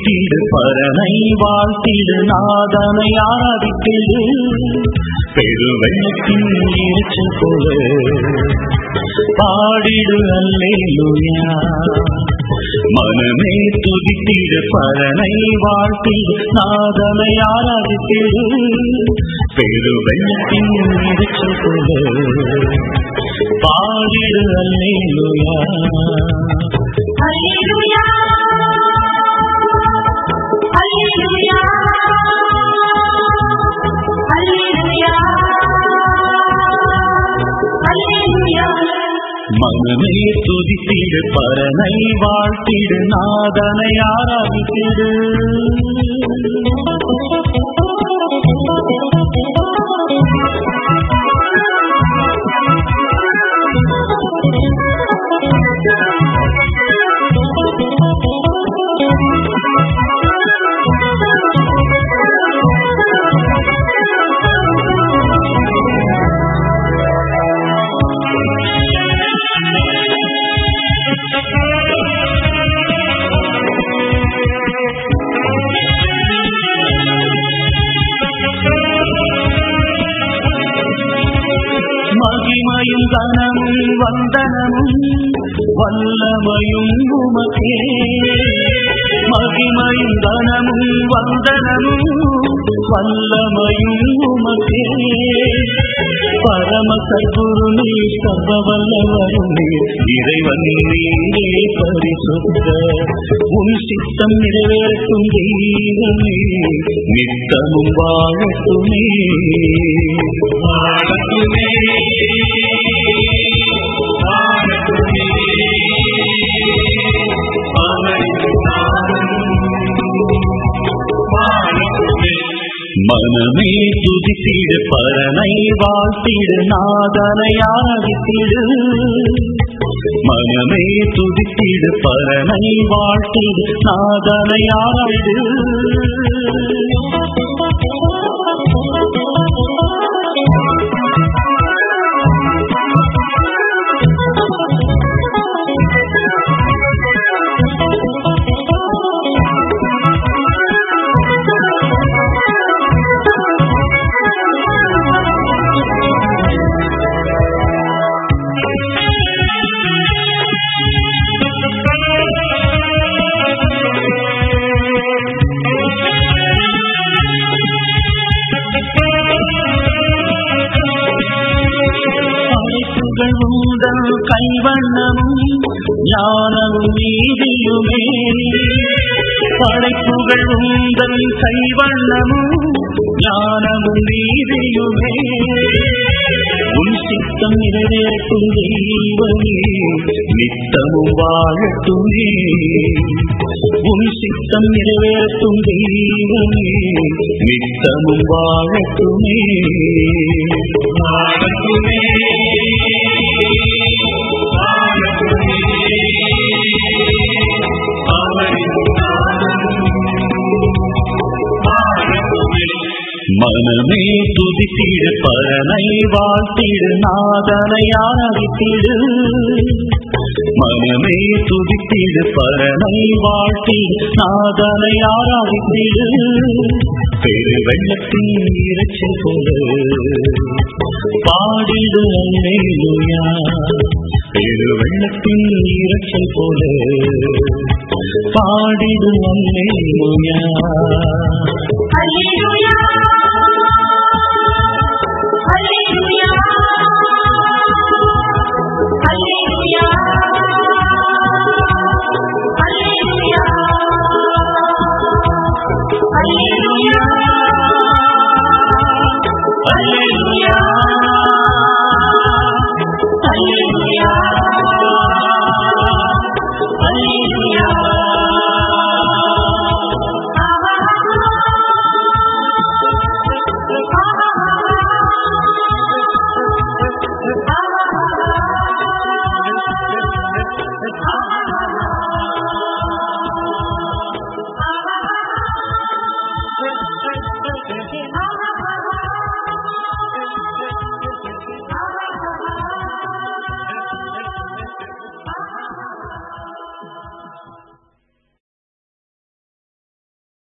துதித்திடு பரனை வாழ்த்திடு நாதனை ஆராதித்திடு பெருவெள்ளத்தின் நீச்சல் போல பாடிடு அல்லேலூயா. மனமே துதித்திடு பரனை வாழ்த்திடு நாதனை ஆராதித்திடு பெருவெள்ளத்தின் நீச்சல் போல பாடிடு அல்லேலூயா. அல்லேலூயா அல்லேலூயா அல்லேலூயா அல்லேலூயா. மனமே துதித்திடு பரனை வாழ்த்திடு நாதனை ஆராதித்திடு மகிமையும் கனமும் வந்தனமும் வல்லமையும் உமக்கே. மகிமையும் கனமும் வந்தனமும் வல்லமையும் உமக்கே. பரம சத்குரு நீ சர்வ வல்லவரும் நீர் இறைவன் நீரே பரிசுத்த. உன் சித்தம் நிறைவேற்றும் தெய்வமே நித்தமும் வாழட்டுமே வாழட்டுமே மனமே துதித்திடு பரனை வாழ்த்திடு நாதனை ஆராதித்திடு. மனமே துதித்திடு பரனை வாழ்த்திடு நாதனை ஆராதிடு. உந்தன் கைவண்ணமும் ஞானமும் நீதியுமே. படைப்புகள் உந்தன் கைவண்ணமும் ஞானமும் நீதியுமே. உன் சித்தம் நிறைவேற்றும் தெய்வமே நித்தமும் வாழட்டுமே. உன் சித்தம் நிறைவேற்றும் தெய்வமே நித்தமும் வாழட்டுமே வாழட்டுமே. மனமே துதித்திடு பரனை வாழ்த்திடு நாதனை ஆராதித்திடு. மனமே துதித்திடு பரனை வாழ்த்திடு நாதனை ஆராதித்திடு பெருவெள்ளத்தின் நீச்சல் போல பாடிடு அல்லேலூயா. பெருவெள்ளத்தின் நீச்சல் போல பாடிடு அல்லேலூயா.